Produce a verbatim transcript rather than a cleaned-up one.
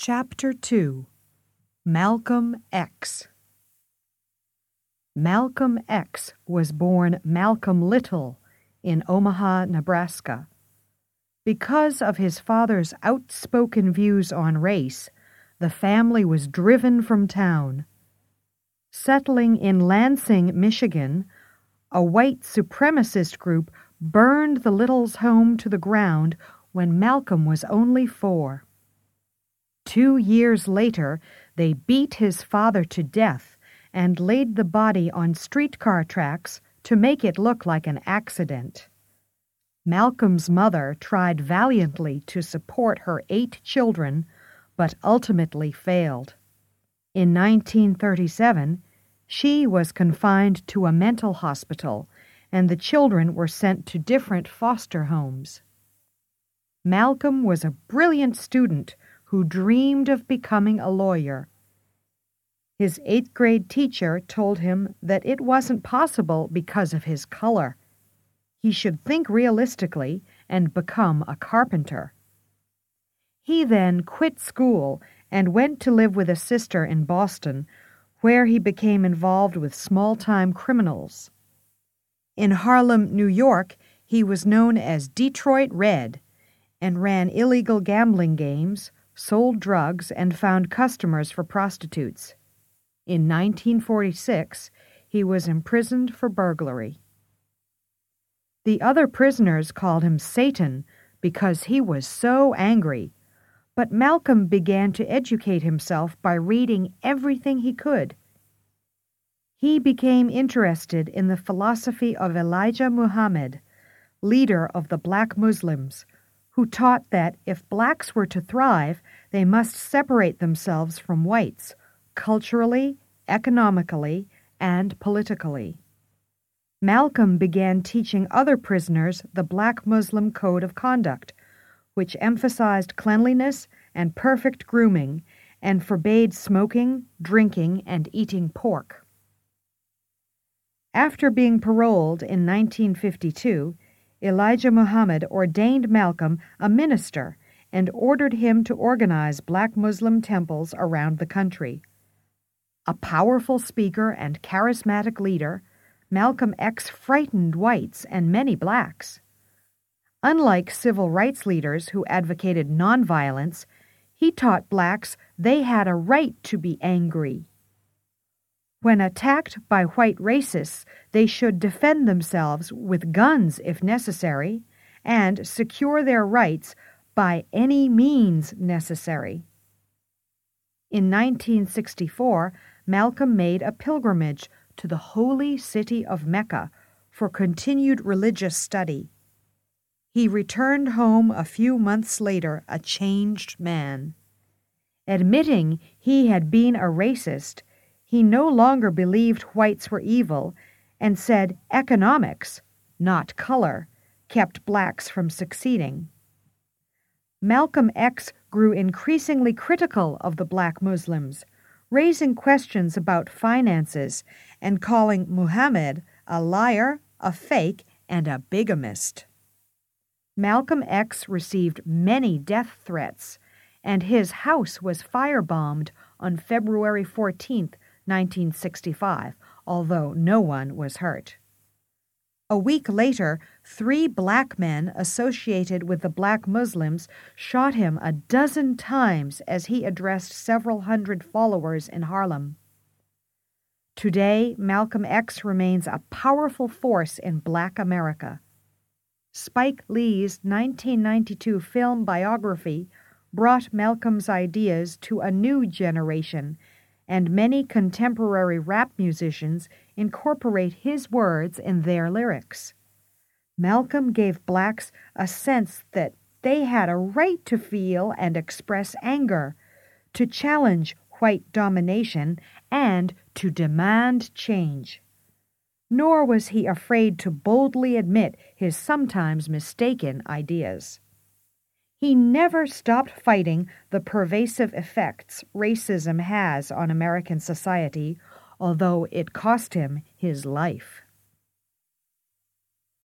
Chapter two. Malcolm X. Malcolm X was born Malcolm Little in Omaha, Nebraska. Because of his father's outspoken views on race, the family was driven from town. Settling in Lansing, Michigan, a white supremacist group burned the Littles' home to the ground when Malcolm was only four. Two years later, they beat his father to death and laid the body on streetcar tracks to make it look like an accident. Malcolm's mother tried valiantly to support her eight children, but ultimately failed. In nineteen thirty-seven, she was confined to a mental hospital, and the children were sent to different foster homes. Malcolm was a brilliant student who dreamed of becoming a lawyer. His eighth grade teacher told him that it wasn't possible because of his color. He should think realistically and become a carpenter. He then quit school and went to live with a sister in Boston, where he became involved with small-time criminals. In Harlem, New York, he was known as Detroit Red and ran illegal gambling games, sold drugs, and found customers for prostitutes. In nineteen forty-six, he was imprisoned for burglary. The other prisoners called him Satan because he was so angry, but Malcolm began to educate himself by reading everything he could. He became interested in the philosophy of Elijah Muhammad, leader of the black Muslims, who taught that if blacks were to thrive, they must separate themselves from whites, culturally, economically, and politically. Malcolm began teaching other prisoners the Black Muslim Code of Conduct, which emphasized cleanliness and perfect grooming and forbade smoking, drinking, and eating pork. After being paroled in nineteen fifty-two, Elijah Muhammad ordained Malcolm a minister and ordered him to organize black Muslim temples around the country. A powerful speaker and charismatic leader, Malcolm X frightened whites and many blacks. Unlike civil rights leaders who advocated nonviolence, he taught blacks they had a right to be angry. When attacked by white racists, they should defend themselves with guns if necessary and secure their rights by any means necessary. In nineteen sixty-four, Malcolm made a pilgrimage to the holy city of Mecca for continued religious study. He returned home a few months later a changed man. Admitting he had been a racist, he no longer believed whites were evil and said economics, not color, kept blacks from succeeding. Malcolm X grew increasingly critical of the black Muslims, raising questions about finances and calling Muhammad a liar, a fake, and a bigamist. Malcolm X received many death threats, and his house was firebombed on February fourteenth, nineteen sixty-five, although no one was hurt. A week later, three black men associated with the black Muslims shot him a dozen times as he addressed several hundred followers in Harlem. Today, Malcolm X remains a powerful force in black America. Spike Lee's nineteen ninety-two film biography brought Malcolm's ideas to a new generation, and many contemporary rap musicians incorporate his words in their lyrics. Malcolm gave blacks a sense that they had a right to feel and express anger, to challenge white domination, and to demand change. Nor was he afraid to boldly admit his sometimes mistaken ideas. He never stopped fighting the pervasive effects racism has on American society, although it cost him his life.